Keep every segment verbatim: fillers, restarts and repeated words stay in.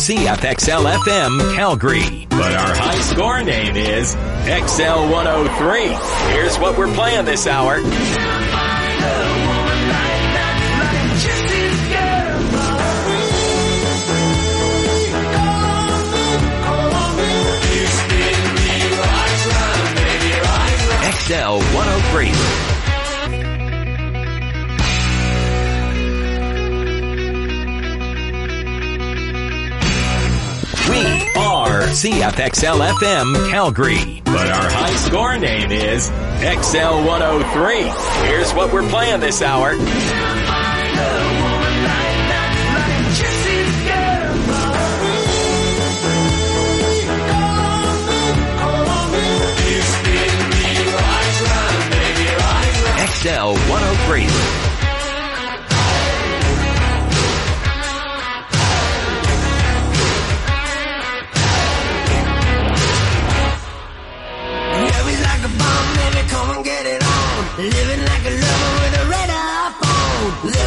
C F X L F M Calgary. But our high score name is X L one oh three. Here's what we're playing this hour. X L one oh three. We are C F X L F M Calgary, but our high score name is X L one oh three. Here's what we're playing this hour. X L one oh three. Come and get it on. Living like a lover with a red iPhone.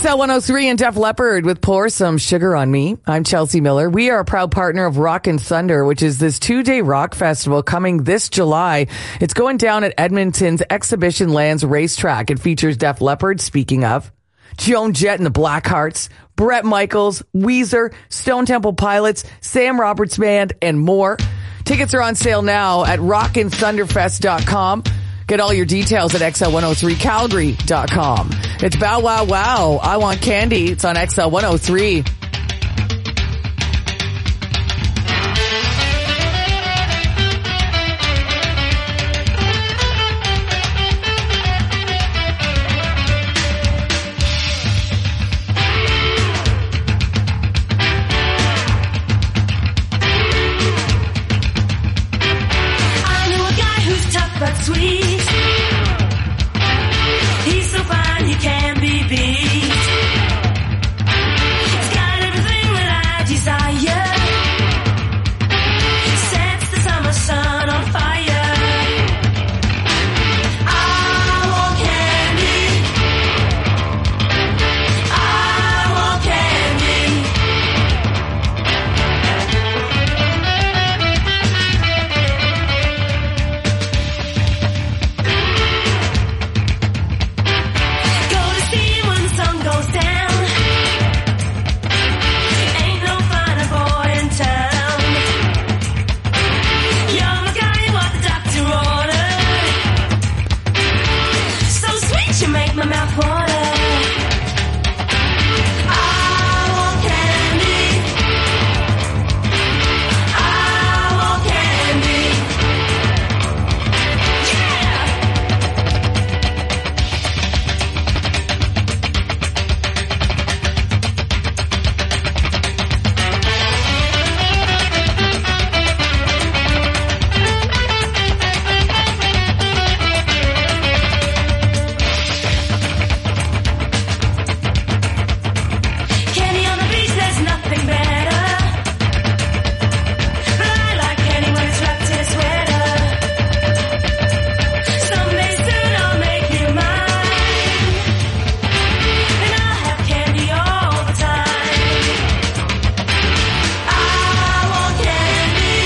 L one oh three and Def Leppard with Pour Some Sugar on Me. I'm Chelsea Miller. We are a proud partner of Rockin' Thunder, which is this two-day rock festival coming this July. It's going down at Edmonton's Exhibition Lands Racetrack. It features Def Leppard, speaking of, Joan Jett and the Blackhearts, Bret Michaels, Weezer, Stone Temple Pilots, Sam Roberts Band, and more. Tickets are on sale now at rockin thunderfest dot com. Get all your details at X L one oh three calgary dot com. It's Bow Wow Wow, I Want Candy. It's on X L one oh three. I know a guy who's tough but sweet. He's so fine, he can be beat. He's got everything that I desire. Sets the summer sun on fire. I want candy. I want candy. Go to see when the sun goes down. Ain't no finer boy in town. You're my guy, what the doctor ordered. So sweet, you make my mouth water. I want candy. I want candy. Yeah! Candy on the beach, there's nothing better. But I like candy when it's wrapped in a sweater. Someday soon I'll make you mine. And I'll have candy all the time. I want candy.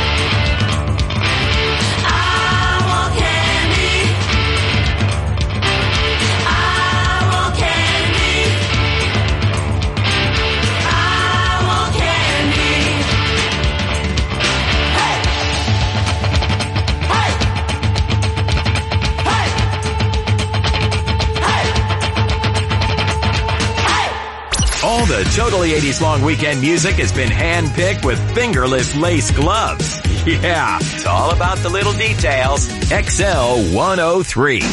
I want candy. I want candy. I want candy. Hey! Hey! Hey! Hey! Hey! All the totally eighties long weekend music has been handpicked with fingerless lace gloves. Yeah, it's all about the little details. X L one oh three.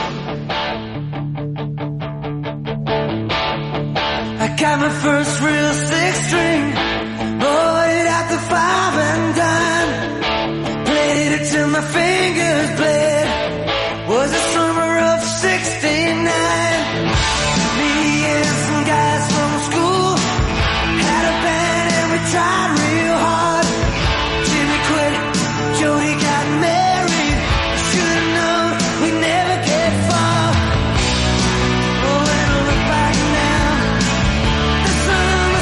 I got my first real six string, bought it at the five and dime, played it till my fingers bled, was the summer of sixty-nine, me and some guys from school, had a band and we tried real hard, Jimmy quit, Jody got married, should've known we'd never get far. Oh, when I look back now, the summer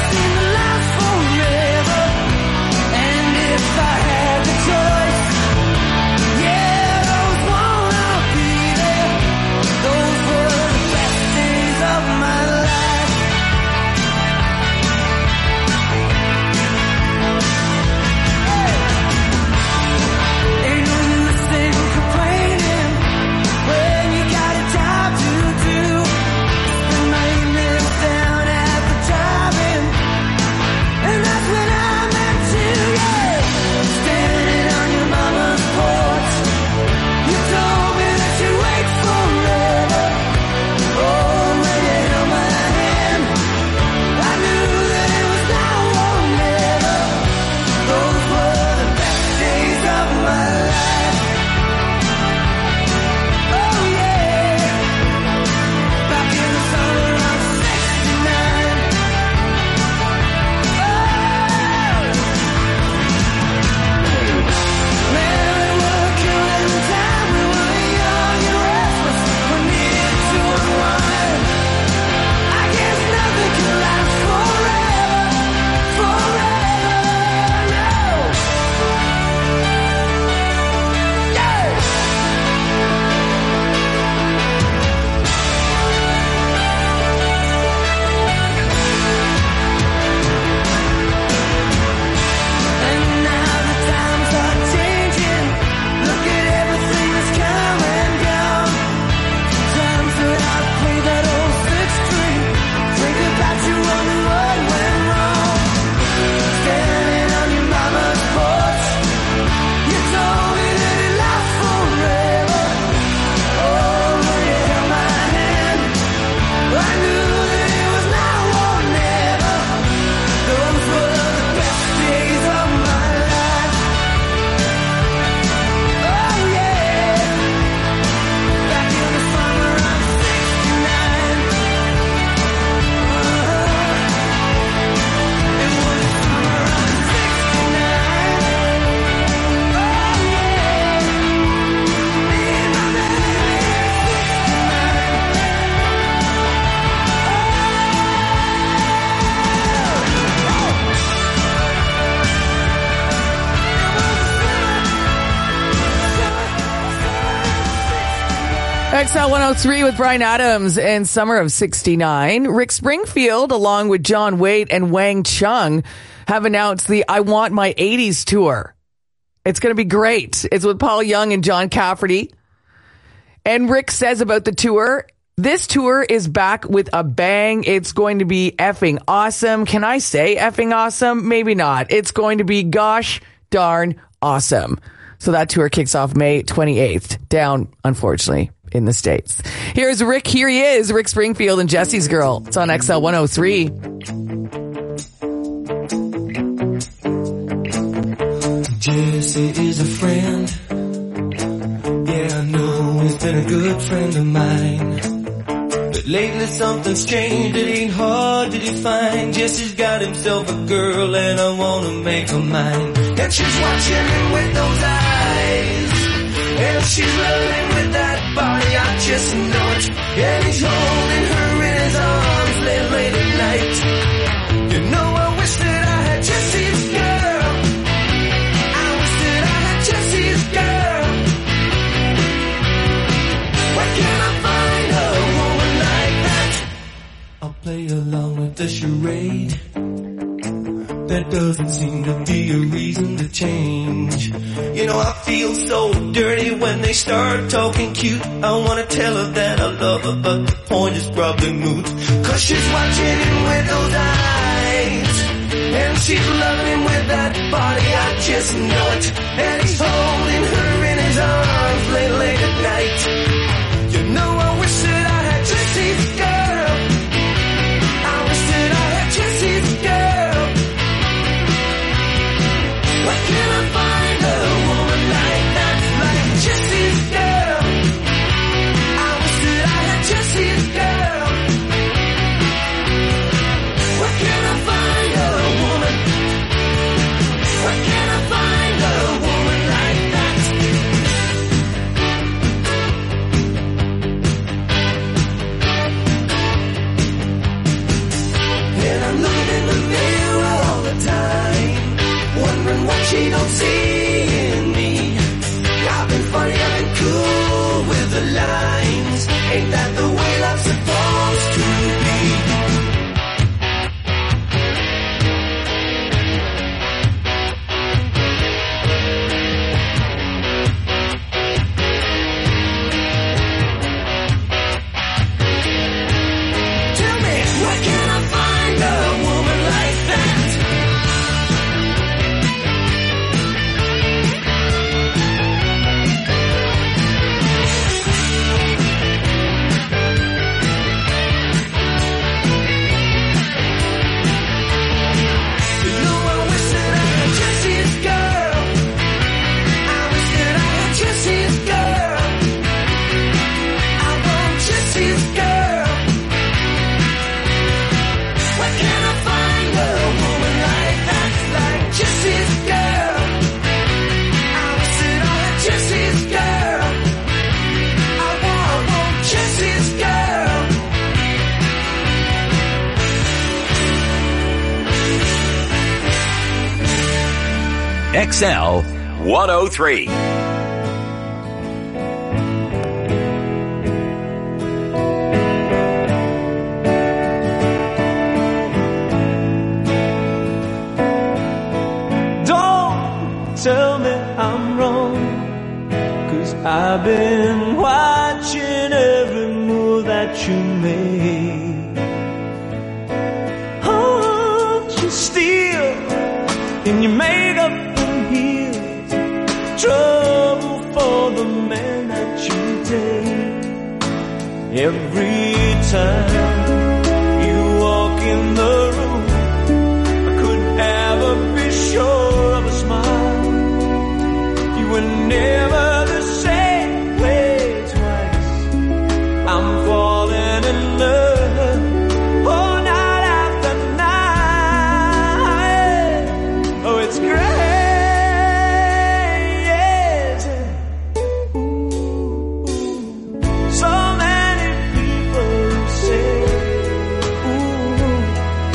X L one oh three with Bryan Adams and Summer of sixty-nine. Rick Springfield, along with John Waite and Wang Chung, have announced the I Want My eighties tour. It's going to be great. It's with Paul Young and John Cafferty. And Rick says about the tour, this tour is back with a bang. It's going to be effing awesome. Can I say effing awesome? Maybe not. It's going to be gosh darn awesome. So that tour kicks off May twenty-eighth, down, unfortunately, in the States. Here's Rick. Here he is, Rick Springfield and Jesse's Girl. It's on X L one oh three. Jesse is a friend. Yeah, I know he's been a good friend of mine. But lately something's changed, it ain't hard to define. Jesse's got himself a girl and I wanna make her mine. And she's watching him with those eyes, and she's loving with that body, I just know it. And he's holding her in his arms late, late at night. You know I wish that I had Jesse's girl. I wish that I had Jesse's girl. Where can I find a woman like that? I'll play along with the charade. There doesn't seem to be a reason to change. You know, I feel so dirty when they start talking cute. I wanna tell her that I love her, but the point is probably moot. Cause she's watching him with those eyes, and she's loving him with that body, I just know it. And he's holding her in his arms late, late at night. You know, I wish that I had Jesse's girl. I wish that I had Jesse's girl. Where can I find a woman like that, like Jesse's girl? I wish that I had Jesse's girl. Where can I find a woman? Where can I find a woman like that? And I'm looking in the mirror all the time, wondering what she don't see in me. I've been funny, I've been cool with the lines. Ain't that the way love's supposed to be? Tell me, where can I find a woman like that? X L one oh three. Don't tell me I'm wrong, 'cause I've been watching every move that you made. Aren't you still in your makeup and heels? Trouble for the man that you take. Every time you walk in the room, I could never be sure of a smile. You were never the same way twice. I'm falling in love. Oh, night after night. Oh, it's great. Yes. So many people say, ooh,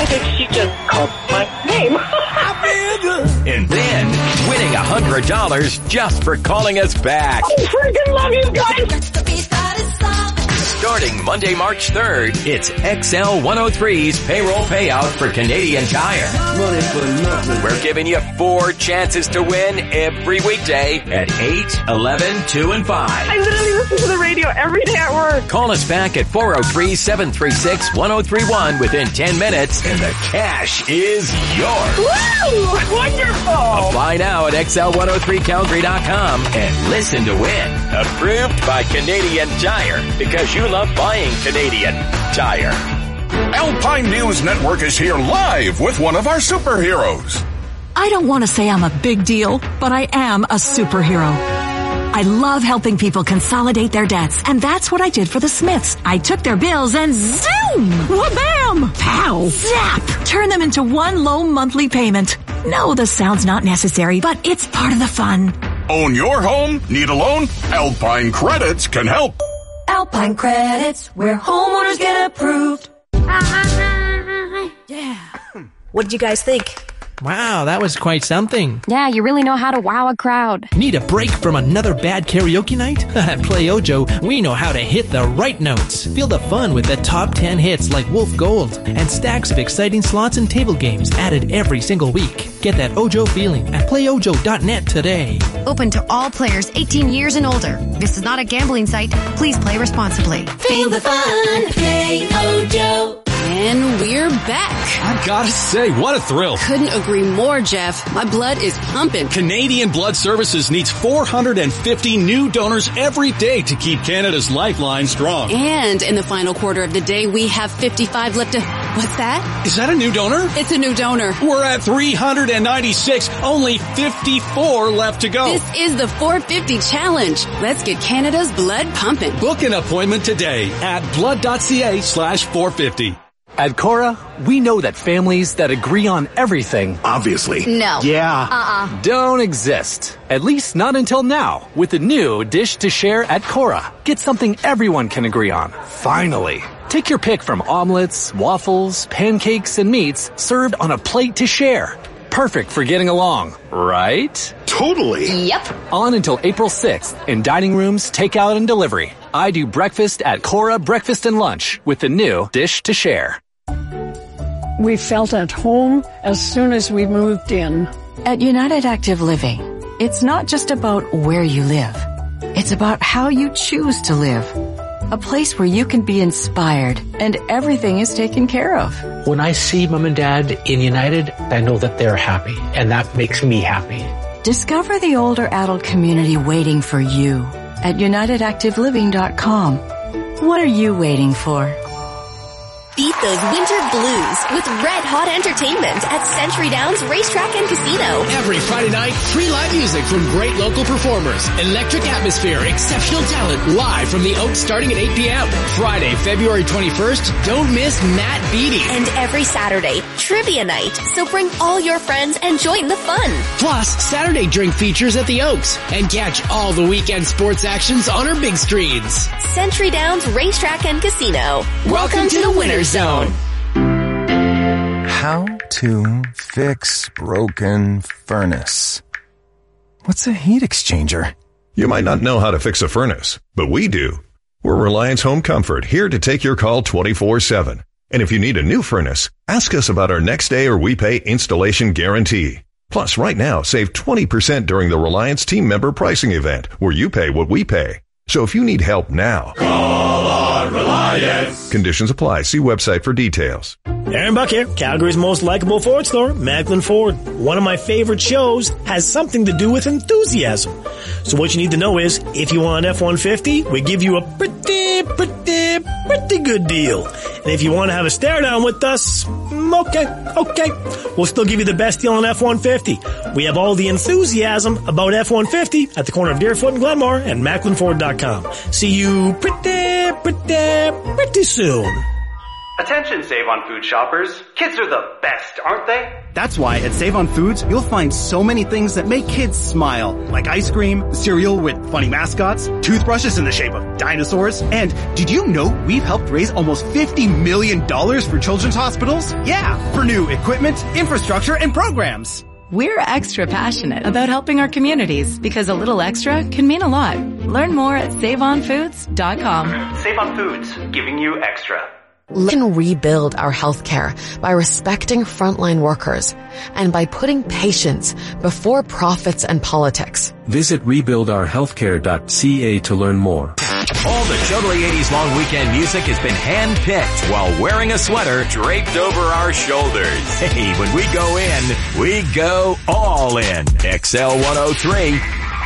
think she just called my name. And then winning one hundred dollars just for calling us back. I freaking love you guys. Starting Monday, March third, it's X L one oh three's payroll payout for Canadian Tire. Money for nothing. We're giving you four chances to win every weekday at eight, eleven, two, and five. I literally listen to the radio every day at work. Call us back at four oh three, seven three six, one oh three one within ten minutes and the cash is yours. Woo! Wonderful. Apply now at X L one oh three Calgary dot com and listen to win. Approved by Canadian Tire because you love buying Canadian Tire. Alpine News Network is here live with one of our superheroes. I don't want to say I'm a big deal, but I am a superhero. I love helping people consolidate their debts, and that's what I did for the Smiths. I took their bills and zoom! Wha-bam! Pow! Zap! Turn them into one low monthly payment. No, the sound's not necessary, but it's part of the fun. Own your home? Need a loan? Alpine Credits can help. Alpine Credits, where homeowners get approved. Yeah. What did you guys think? Wow, that was quite something. Yeah, you really know how to wow a crowd. Need a break from another bad karaoke night? At Play Ojo, we know how to hit the right notes. Feel the fun with the top ten hits like Wolf Gold and stacks of exciting slots and table games added every single week. Get that Ojo feeling at play ojo dot net today. Open to all players eighteen years and older. This is not a gambling site. Please play responsibly. Feel the fun, Play Ojo. And we're back. I gotta say, what a thrill. Couldn't agree more, Jeff. My blood is pumping. Canadian Blood Services needs four hundred fifty new donors every day to keep Canada's lifeline strong. And in the final quarter of the day, we have fifty-five left to... What's that? Is that a new donor? It's a new donor. We're at three hundred ninety-six, only fifty-four left to go. This is the four fifty challenge. Let's get Canada's blood pumping. Book an appointment today at blood.ca slash 450. At Cora, we know that families that agree on everything, obviously, No. yeah, Uh-uh. don't exist. At least not until now, with the new Dish to Share at Cora. Get something everyone can agree on. Finally. Take your pick from omelets, waffles, pancakes, and meats served on a plate to share. Perfect for getting along, right? Totally. Yep. On until April sixth in dining rooms, takeout, and delivery. I do breakfast at Cora Breakfast and Lunch with the new Dish to Share. We felt at home as soon as we moved in. At United Active Living, it's not just about where you live. It's about how you choose to live. A place where you can be inspired and everything is taken care of. When I see mom and dad in United, I know that they're happy, and that makes me happy. Discover the older adult community waiting for you at united active living dot com. What are you waiting for? Beat those winter blues with Red Hot Entertainment at Century Downs Racetrack and Casino. Every Friday night, free live music from great local performers, electric atmosphere, exceptional talent, live from the Oaks starting at eight p.m. Friday, February twenty-first, don't miss Matt Beattie. And every Saturday, trivia night. So bring all your friends and join the fun. Plus, Saturday drink features at the Oaks. And catch all the weekend sports actions on our big screens. Century Downs Racetrack and Casino. Welcome, Welcome to, to the Winners Zone. How to fix broken furnace. What's a heat exchanger? You might not know how to fix a furnace, but we do. We're Reliance Home Comfort, here to take your call twenty-four seven. And if you need a new furnace, ask us about our next day or we pay installation guarantee. Plus, right now, save twenty percent during the Reliance team member pricing event, where you pay what we pay. So if you need help now, call on Reliance. Conditions apply. See website for details. Aaron Buck here, Calgary's most likable Ford store, Macklin Ford. One of my favorite shows has something to do with enthusiasm. So what you need to know is, if you want an F one fifty, we give you a pretty, pretty, pretty good deal. And if you want to have a stare down with us, okay, okay, we'll still give you the best deal on F one fifty. We have all the enthusiasm about F one fifty at the corner of Deerfoot and Glenmore and Macklin Ford dot com. See you pretty, pretty, pretty soon. Attention Save On Food shoppers. Kids are the best, aren't they? That's why at Save on Foods, you'll find so many things that make kids smile, like ice cream, cereal with funny mascots, toothbrushes in the shape of dinosaurs, and did you know we've helped raise almost fifty million dollars for children's hospitals? Yeah, for new equipment, infrastructure, and programs. We're extra passionate about helping our communities because a little extra can mean a lot. Learn more at save on foods dot com. Save On Foods, giving you extra. We can rebuild our healthcare by respecting frontline workers and by putting patients before profits and politics. Visit rebuild our healthcare dot c a to learn more. All the Totally eighties long weekend music has been hand-picked while wearing a sweater draped over our shoulders. Hey, when we go in, we go all in. X L one oh three.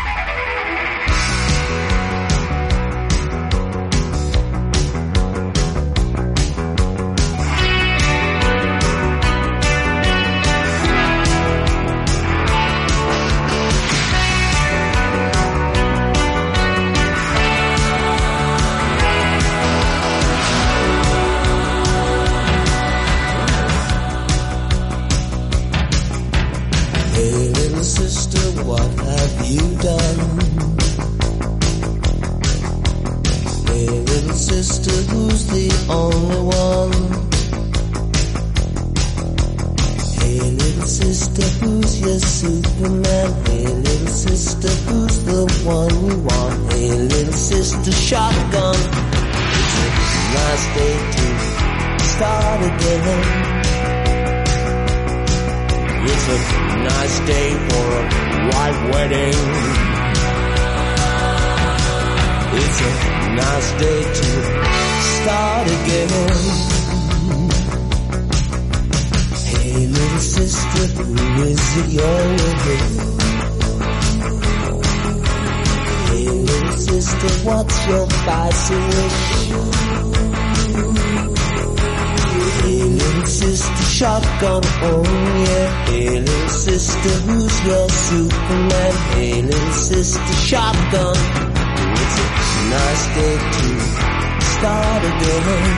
Shotgun, oh yeah. Hey little sister, who's your Superman? Hey little sister, shotgun. It's a nice day to start again.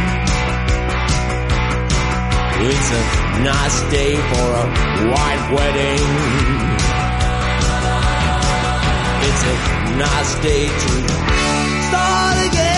It's a nice day for a white wedding. It's a nice day to start again.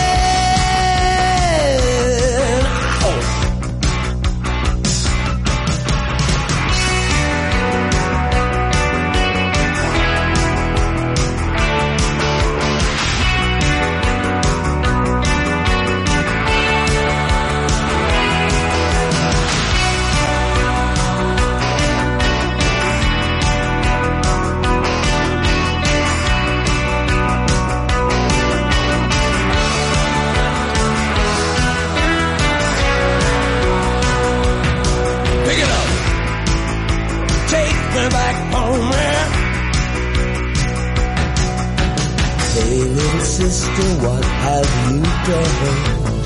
Sister, what have you done?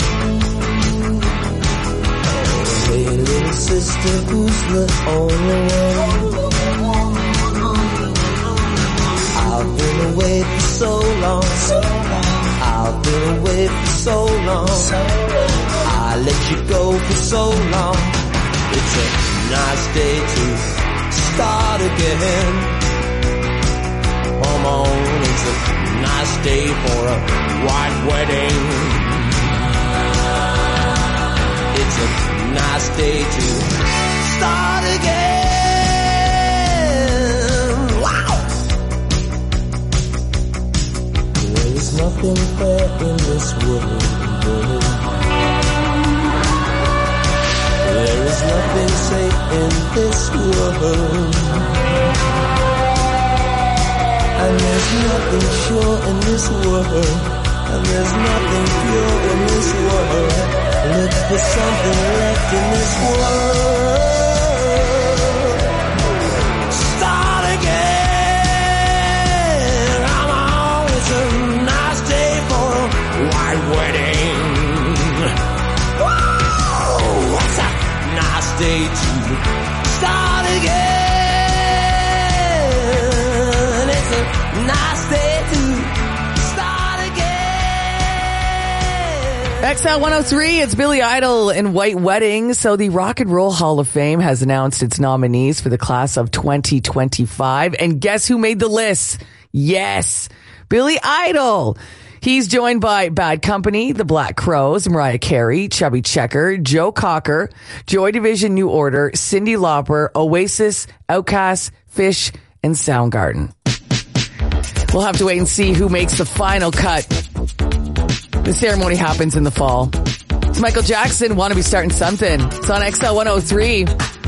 Hey, little sister, who's the only one? I've been away for so long. I've been away for so long. I let you go for so long. It's a nice day to start again. Come on, it's a nice day for a white wedding. It's a nice day to start again. Wow! There is nothing fair in this world. There is nothing safe in this world. And there's nothing sure in this world. And there's nothing pure in this world. Look for something left in this world. Start again. Come on, it's a nice day for a white wedding. Whoa, it's a nice day to start again. Nice day to start again. X L one oh three, it's Billy Idol and White Wedding. So the Rock and Roll Hall of Fame has announced its nominees for the class of twenty twenty-five. And guess who made the list? Yes, Billy Idol. He's joined by Bad Company, The Black Crowes, Mariah Carey, Chubby Checker, Joe Cocker, Joy Division, New Order, Cyndi Lauper, Oasis, Outkast, Fish, and Soundgarden. We'll have to wait and see who makes the final cut. The ceremony happens in the fall. It's Michael Jackson, Wanna Be Starting Something. It's on X L one oh three.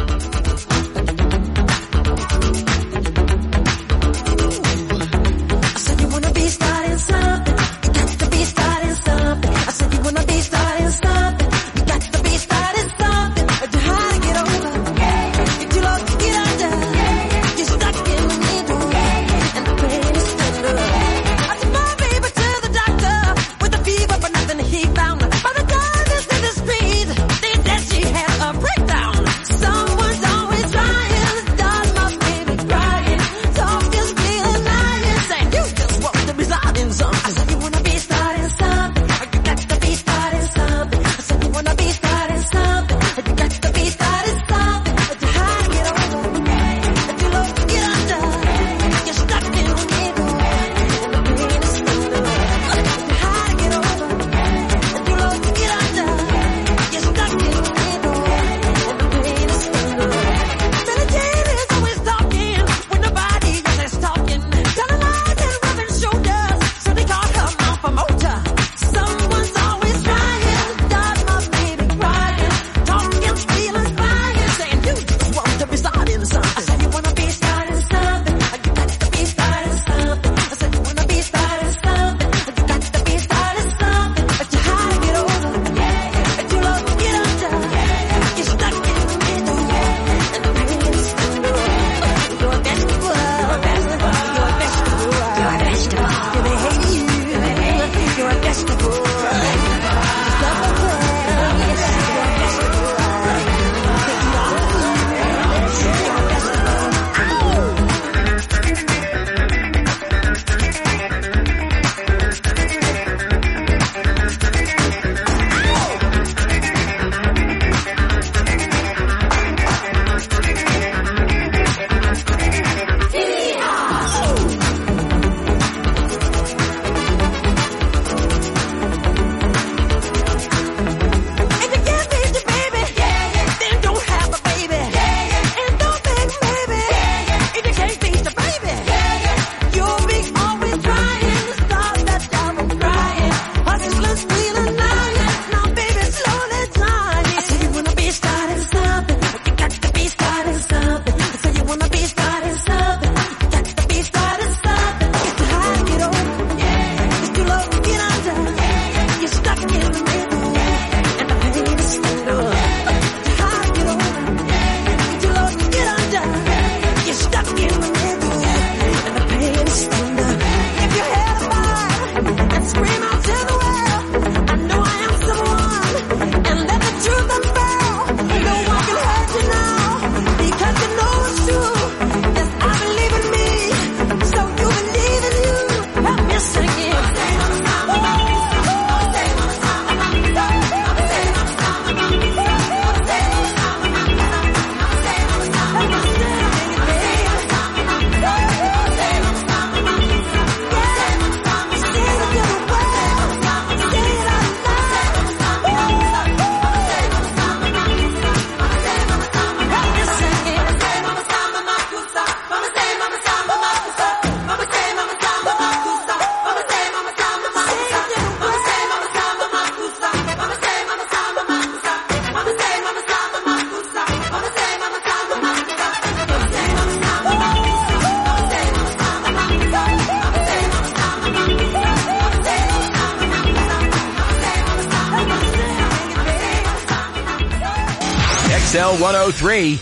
X L one oh three.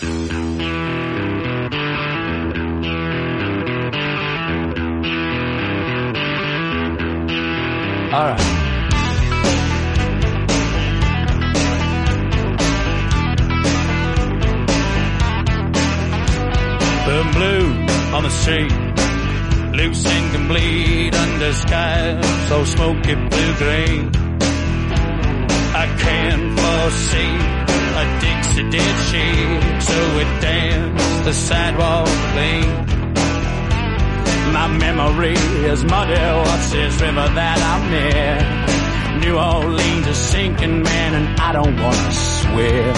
All right. Burn blue on the street, loose and complete under skies so smoky blue green. see a Dixie did she, so we danced the sidewalk clean. My memory is muddy, what's this river that I'm in? New Orleans is sinking, man, and I don't wanna swim.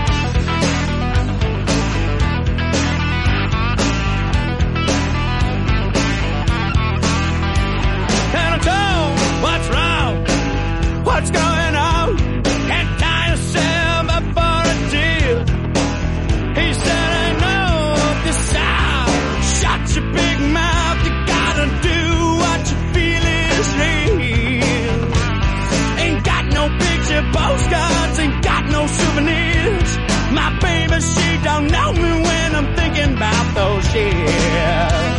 Can I tell what's wrong? What's going on? Can't tie yourself up for a deal. He said, I know the sound. Shut your big mouth. You gotta do what you feel is real. Ain't got no picture postcards, ain't got no souvenirs. My baby, she don't know me when I'm thinking about those years.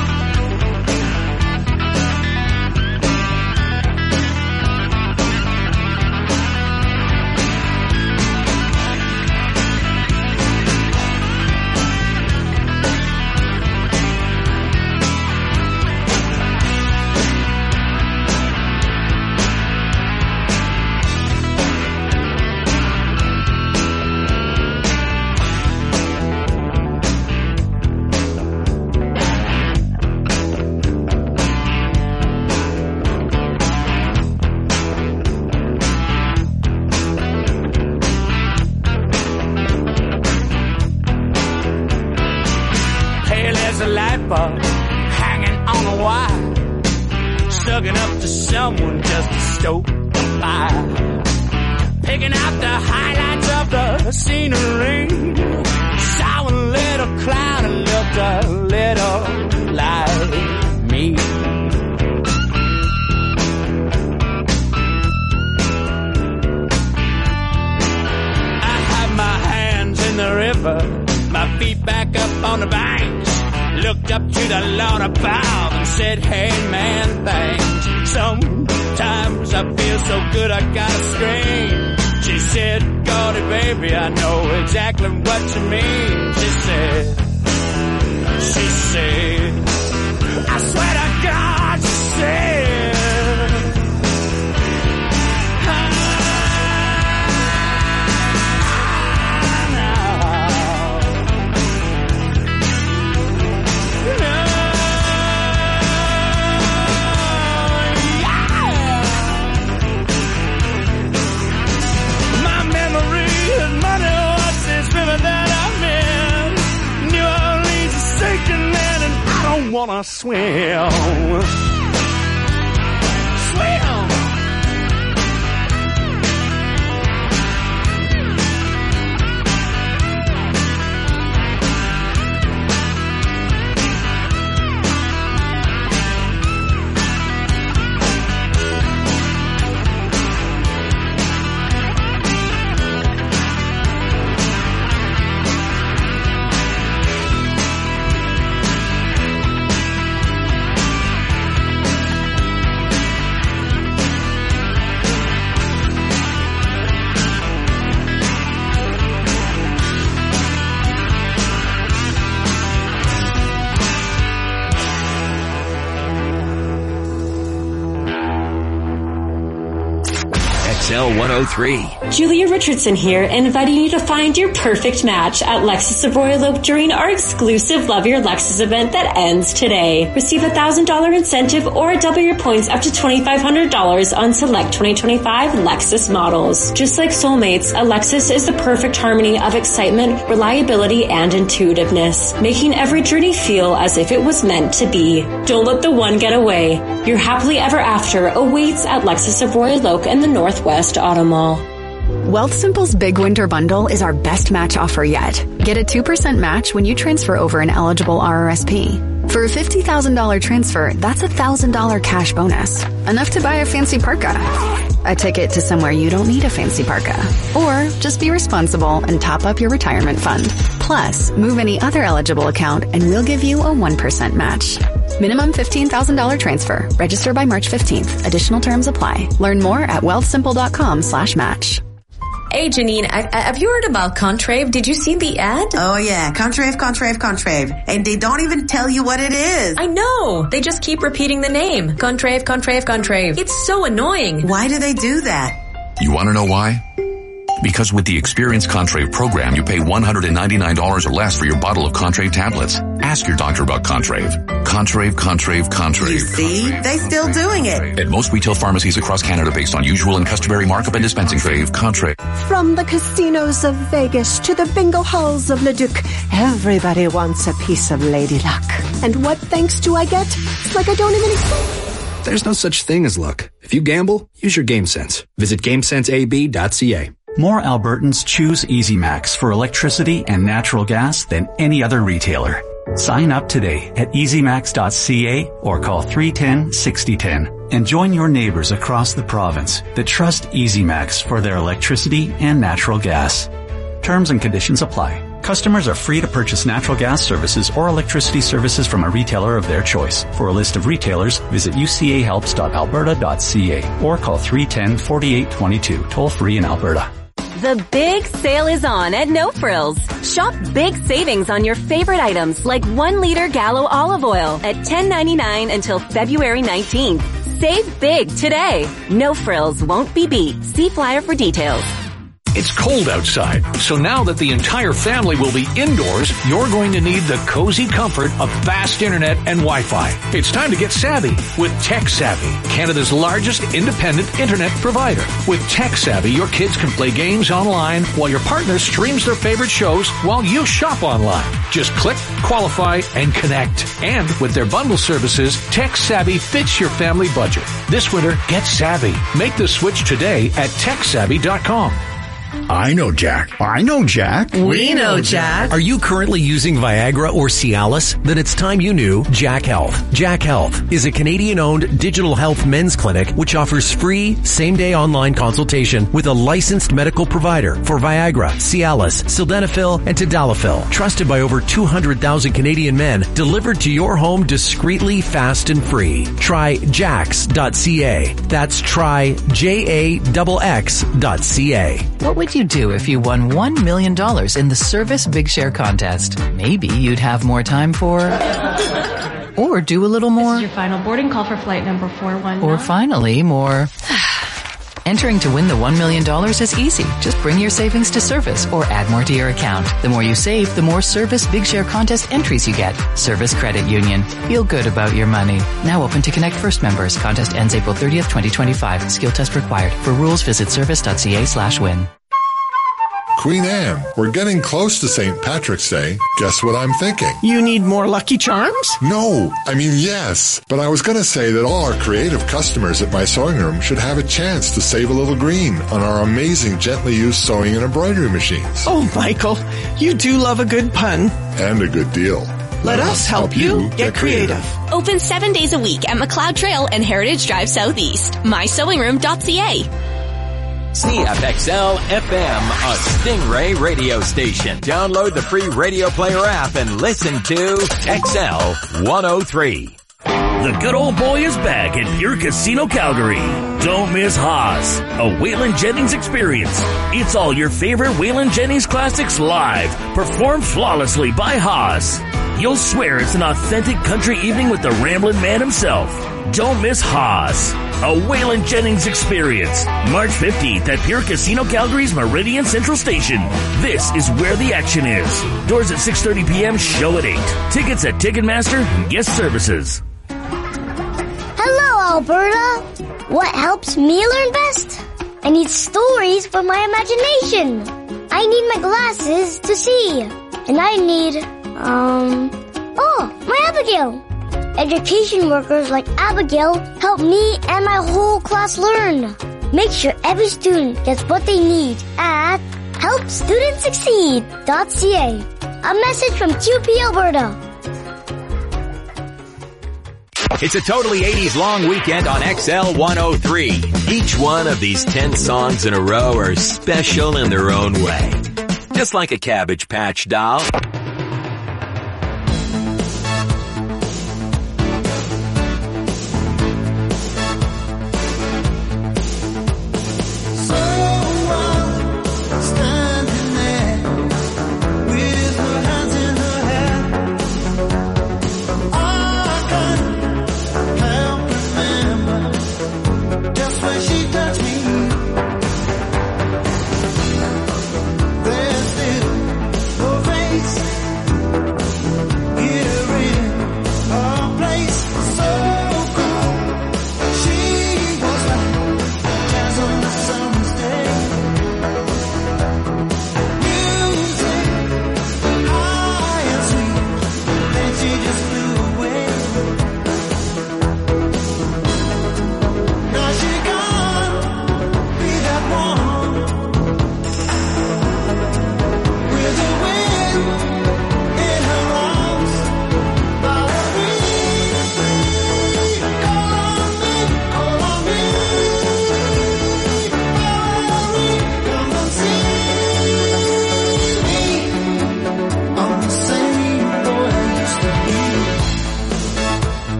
Hanging on a wire, sucking up to someone just to stoke the fire, picking out the highlights of the scenery. Saw a little cloud and looked a little like me. I have my hands in the river, my feet back up on the banks. Looked up to the Lord above and said, hey man, thanks. Sometimes I feel so good I gotta scream. She said, Gordy baby, I know exactly what you mean. She said, she said, I swear to God, she said, wanna swim. Swim. X L one oh three. Julia Richardson here, inviting you to find your perfect match at Lexus of Royal Oak during our exclusive Love Your Lexus event that ends today. Receive a one thousand dollars incentive or double your points up to twenty-five hundred dollars on select twenty twenty-five Lexus models. Just like soulmates, a Lexus is the perfect harmony of excitement, reliability, and intuitiveness, making every journey feel as if it was meant to be. Don't let the one get away. Your happily ever after awaits at Lexus of Royal Oak and the Northwest Auto Mall. Wealthsimple's Big Winter Bundle is our best match offer yet. Get a two percent match when you transfer over an eligible R R S P. For a fifty thousand dollars transfer, that's a one thousand dollars cash bonus. Enough to buy a fancy parka. A ticket to somewhere you don't need a fancy parka. Or just be responsible and top up your retirement fund. Plus, move any other eligible account and we'll give you a one percent match. Minimum fifteen thousand dollars transfer. Register by March fifteenth. Additional terms apply. Learn more at wealthsimple.com slash match. Hey, Janine, I, I, have you heard about Contrave? Did you see the ad? Oh, yeah. Contrave, Contrave, Contrave. And they don't even tell you what it is. I know. They just keep repeating the name. Contrave, Contrave, Contrave. It's so annoying. Why do they do that? You want to know why? Because with the Experience Contrave program, you pay one hundred ninety-nine dollars or less for your bottle of Contrave tablets. Ask your doctor about Contrave. Contrave, Contrave, Contrave. You see? They still doing it. At most retail pharmacies across Canada based on usual and customary markup and dispensing fee. Contrave. From the casinos of Vegas to the bingo halls of Leduc, everybody wants a piece of Lady Luck. And what thanks do I get? It's like I don't even... There's no such thing as luck. If you gamble, use your game sense. Visit game sense a b dot c a. More Albertans choose EasyMax for electricity and natural gas than any other retailer. Sign up today at easy max dot c a or call three one zero, six zero one zero and join your neighbors across the province that trust EasyMax for their electricity and natural gas. Terms and conditions apply. Customers are free to purchase natural gas services or electricity services from a retailer of their choice. For a list of retailers, visit u c a helps dot alberta dot c a or call three one zero, four eight two two, toll free in Alberta. The big sale is on at No Frills. Shop big savings on your favorite items like one liter Gallo olive oil at ten ninety-nine until February nineteenth. Save big today. No Frills won't be beat. See flyer for details. It's cold outside, so now that the entire family will be indoors, you're going to need the cozy comfort of fast internet and Wi-Fi. It's time to get savvy with Tech Savvy, Canada's largest independent internet provider. With Tech Savvy, your kids can play games online while your partner streams their favorite shows while you shop online. Just click, qualify, and connect. And with their bundle services, Tech Savvy fits your family budget. This winter, get savvy. Make the switch today at tech savvy dot com. I know Jack. I know Jack. We know Jack. Are you currently using Viagra or Cialis? Then it's time you knew Jack Health. Jack Health is a Canadian-owned digital health men's clinic which offers free same-day online consultation with a licensed medical provider for Viagra, Cialis, Sildenafil, and Tadalafil. Trusted by over two hundred thousand Canadian men, delivered to your home discreetly, fast, and free. Try jax dot c a. That's try J A X X dot C A. What would you do if you won one million dollars in the Service Big Share contest? Maybe you'd have more time for... or do a little more... This is your final boarding call for flight number four one nine. Or finally, more... Entering to win the one million dollars is easy. Just bring your savings to Service or add more to your account. The more you save, the more Service Big Share contest entries you get. Service Credit Union. Feel good about your money. Now open to Connect First members. Contest ends April thirtieth, twenty twenty-five. Skill test required. For rules, visit service dot c a slash win. Queen Anne, we're getting close to Saint Patrick's Day. Guess what I'm thinking? You need more Lucky Charms? No, I mean yes. But I was going to say that all our creative customers at my sewing room should have a chance to save a little green on our amazing gently used sewing and embroidery machines. Oh, Michael, you do love a good pun. And a good deal. Let, Let us help you get creative. Open seven days a week at McLeod Trail and Heritage Drive Southeast. my sewing room dot c a. C F X L F M, a Stingray radio station. Download the free Radio Player app and listen to X L one oh three. The good old boy is back at Pure Casino Calgary. Don't miss Haas, a Waylon Jennings experience. It's all your favorite Waylon Jennings classics live, performed flawlessly by Haas. You'll swear it's an authentic country evening with the Ramblin' Man himself. Don't miss Haas, a Waylon Jennings experience. March fifteenth at Pure Casino Calgary's Meridian Central Station. This is where the action is. Doors at six thirty p.m., show at eight. Tickets at Ticketmaster and Guest Services. Hello, Alberta. What helps me learn best? I need stories for my imagination. I need my glasses to see. And I need, um, oh, my Abigail. Education workers like Abigail help me and my whole class learn. Make sure every student gets what they need at help students succeed dot c a. A message from Q P Alberta. It's a totally eighties long weekend on X L one oh three. Each one of these ten songs in a row are special in their own way. Just like a Cabbage Patch doll.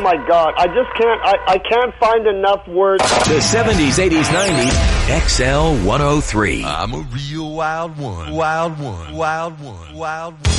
my God. I just can't, I, I can't find enough words. The seventies, eighties, nineties, X L one oh three. I'm a real wild one, wild one, wild one, wild one.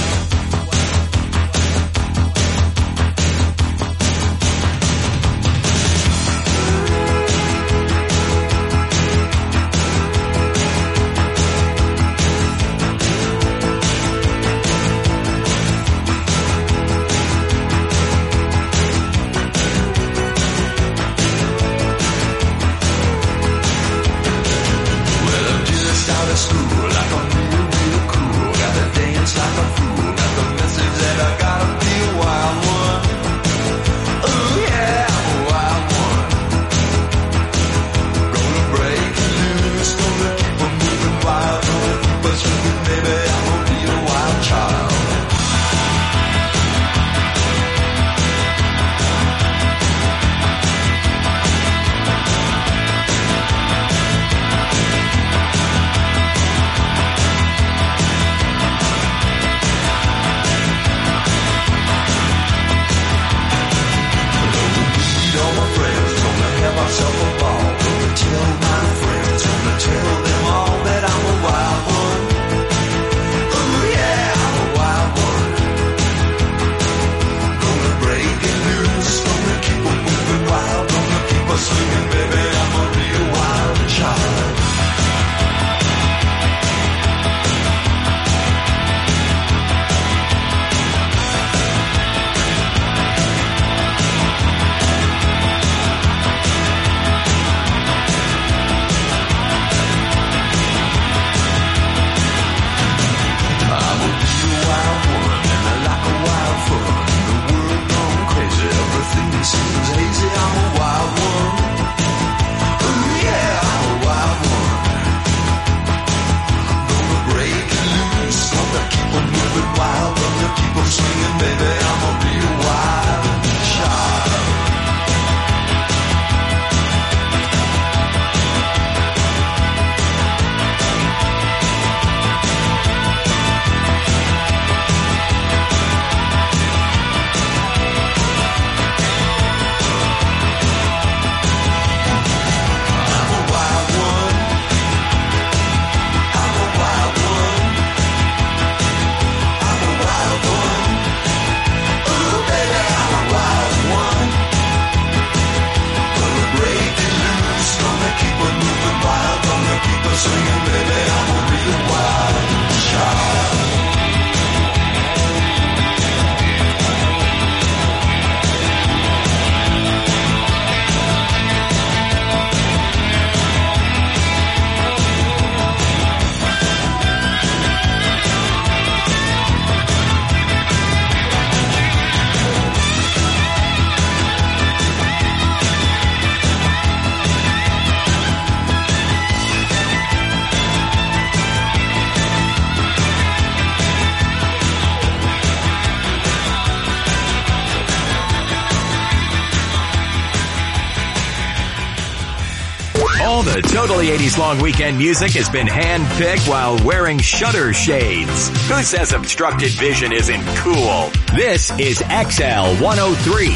The Totally eighties Long Weekend music has been hand-picked while wearing shutter shades. Who says obstructed vision isn't cool? This is X L one oh three.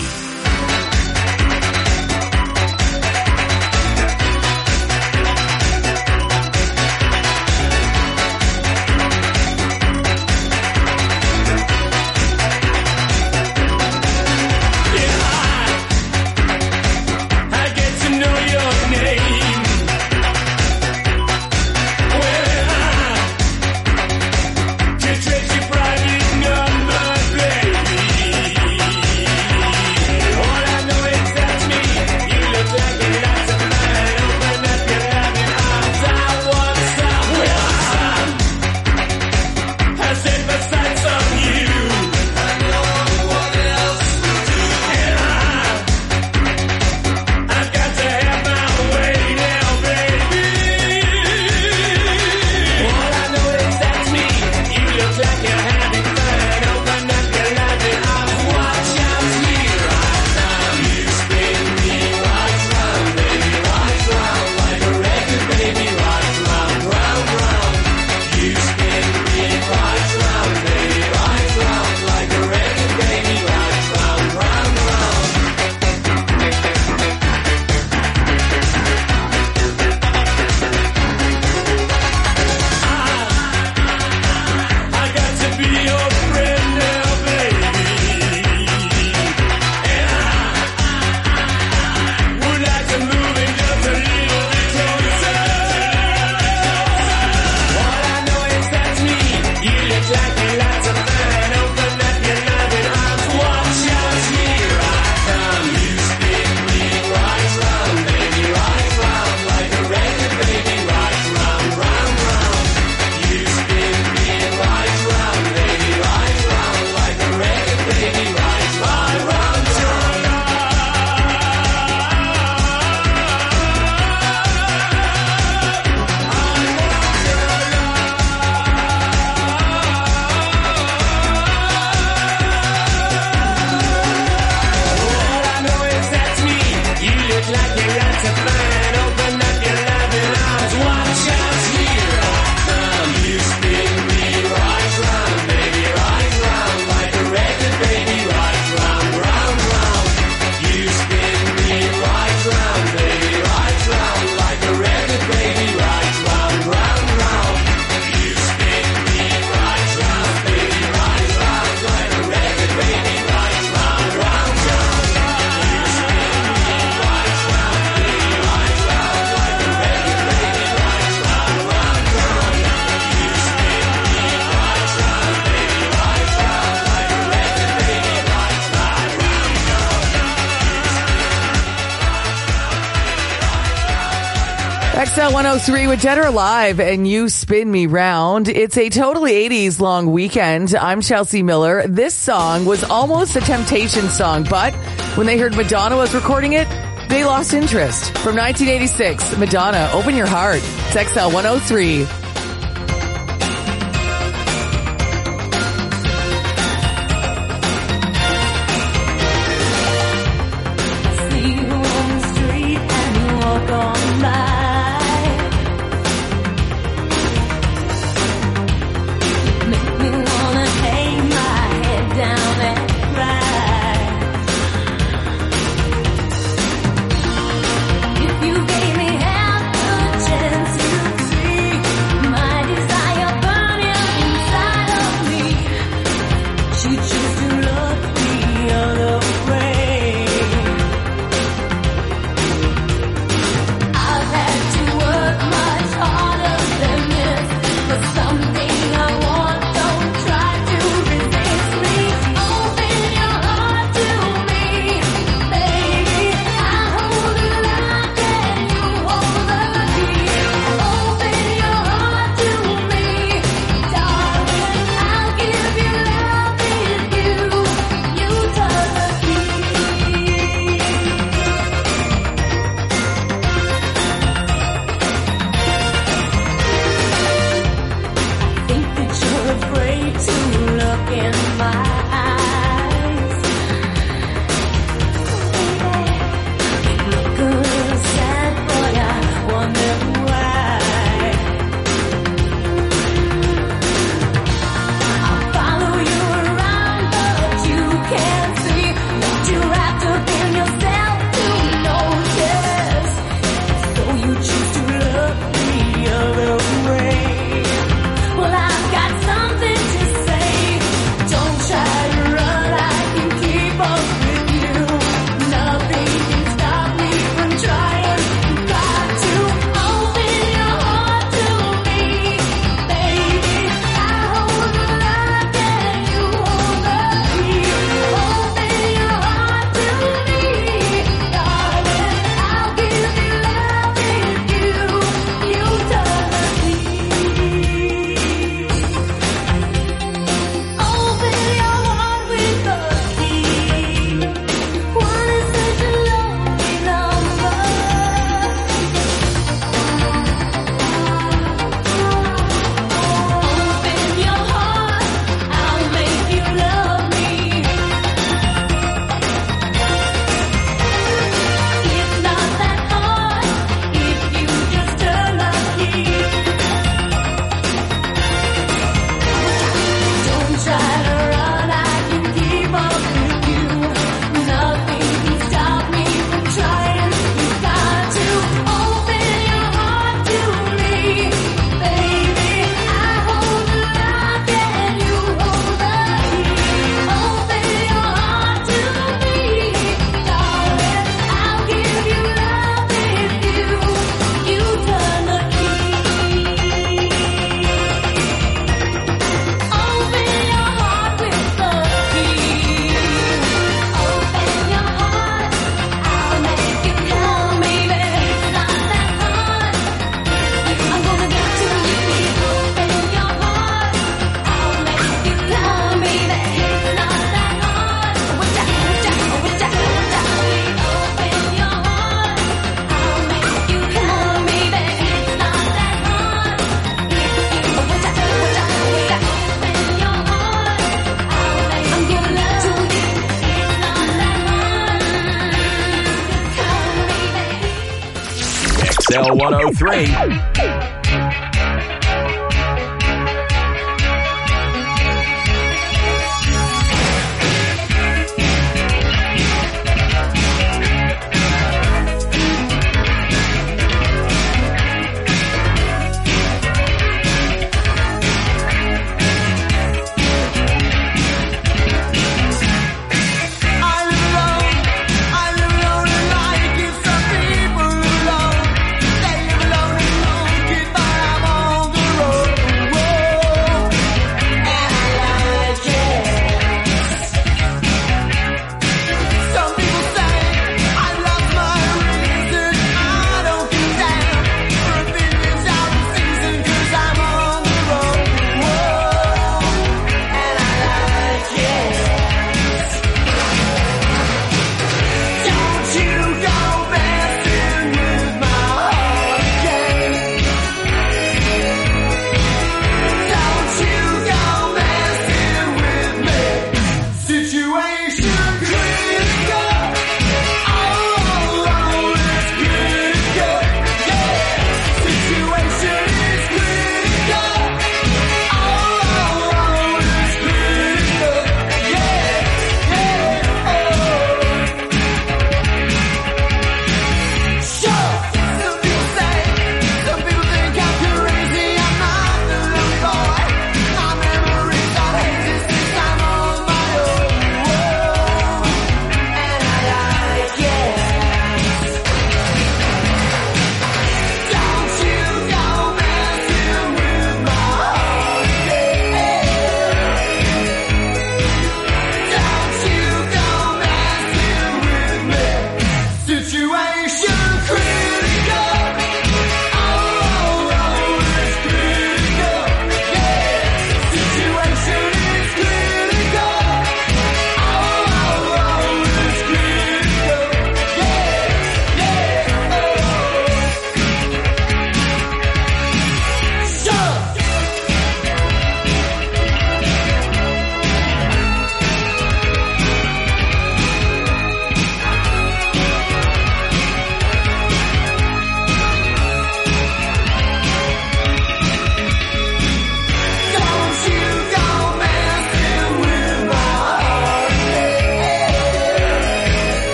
Trace your private number, baby. X L one oh three with Dead or Alive and You Spin Me Round. It's a totally eighties long weekend. I'm Chelsea Miller. This song was almost a Temptation song, but when they heard Madonna was recording it, they lost interest. From nineteen eighty-six, Madonna, Open Your Heart. It's X L one oh three. X L one oh three.